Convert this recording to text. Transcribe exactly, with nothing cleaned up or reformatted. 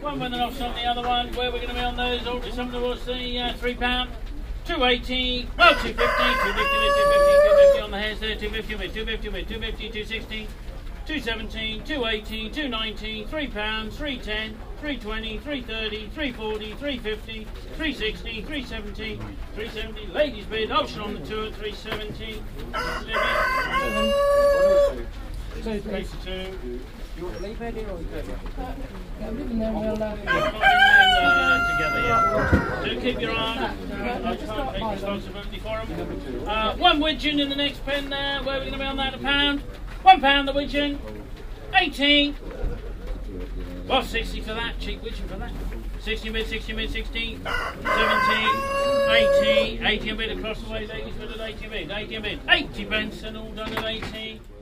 One with an offset on the other one. Where we're going to be on those? All some towards the uh, three pound. two eighty, well, two fifty, two fifty, two fifty, two fifty on the hairs there, two fifty, two fifty, two fifty, two sixty, two seventeen, two eighty, two ninety, three pounds, three ten, three twenty, three thirty, three forty, three fifty, three sixty, three seventy, three seventy, ladies bid, option on the two at three seventy, eighty-two. You want to leave it here or you go? Yeah, leaving there, we'll, uh, Together, yeah. Do keep your eye on it. I can't take responsibility for them. Uh, one widgeon in the next pen there. Where are we going to be on that? A pound. One pound the widgeon. eighteen. Well, sixty for that. Cheap widgeon for that. sixty mid, sixty mid, sixteen. seventeen. eighty. eighty a bit across the way, ladies, but at eighty a bit. eighty a bit. eighty pence and all done at eighty.